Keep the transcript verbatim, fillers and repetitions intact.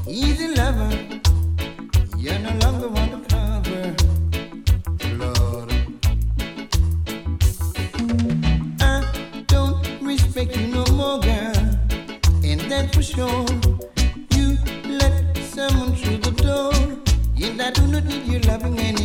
Easy lover, you no longer want to cover. Lord, I don't respect you no more, girl, and that's for sure. You let someone through the door, yet I do not need your loving anymore.